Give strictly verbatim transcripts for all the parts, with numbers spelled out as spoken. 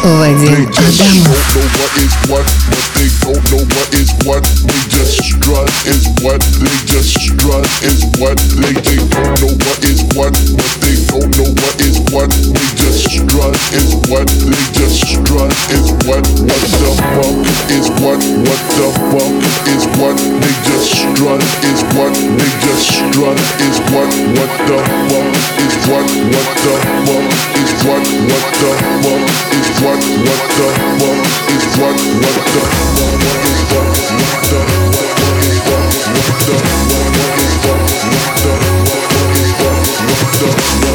Вадим just Адамов. don't know what is what, but they don't know what is what. They just strut is what, they just strut is what. They, they don't know what is what, but they don't know what is what. They just strut is what, they just strut is what. What the fuck is what, what the fuck is what. They just strut is what, they just strut is what. What the fuck is what, what the fuck is what. What the fuck is what, what the fuck is what. What the fuck is what, what the fuck is what. What the fuck is what, what the fuck is what. What the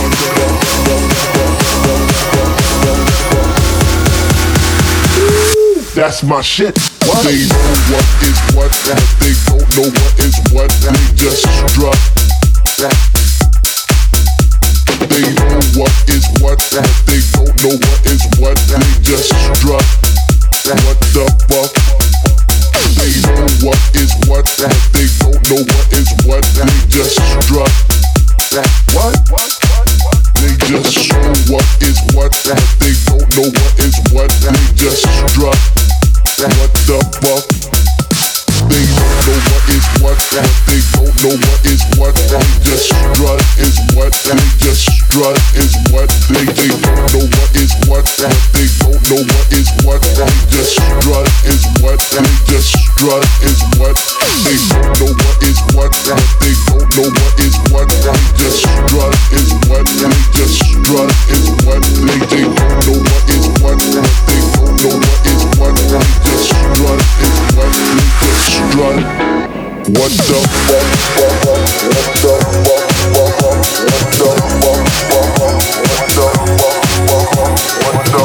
fuck. That's my shit. What? They know what is what, but they don't know what is what. They just strut. They know what is what, but they don't know what is what. They just strut. What the fuck? They know what is what, but they don't know what is what. They just strut. What? They just show what is what, but they don't know what is what. They just strut. What the fuck? They don't know what is what, but they don't know what is what. They just strut is what, they just strut is what. They, they don't know what is what, but they don't know what is what. They just strut is what, they just strut is what. They don't know what is what, but they don't know what is what. They just strut is what, they just strut is what. They, they don't know what is what, but they don't know what is what. They just strut is what, they just strut. What the fuck? What the fuck? What the fuck? What the fuck? What the fuck? What the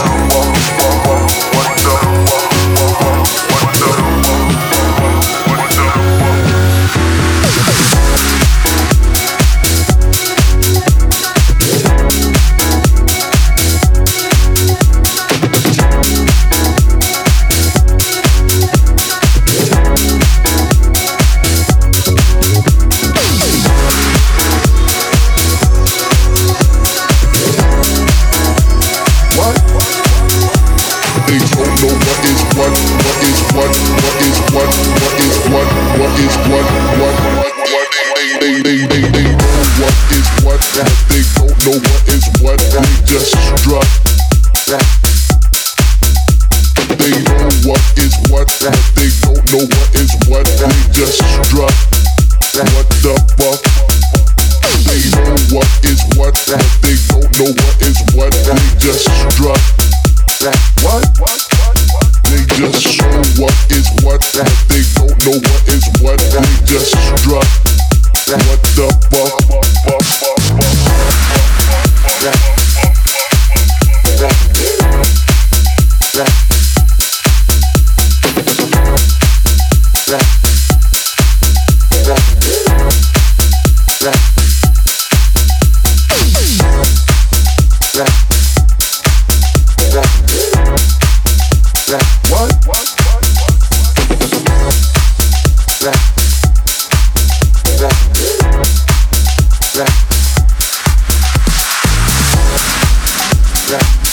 Yeah.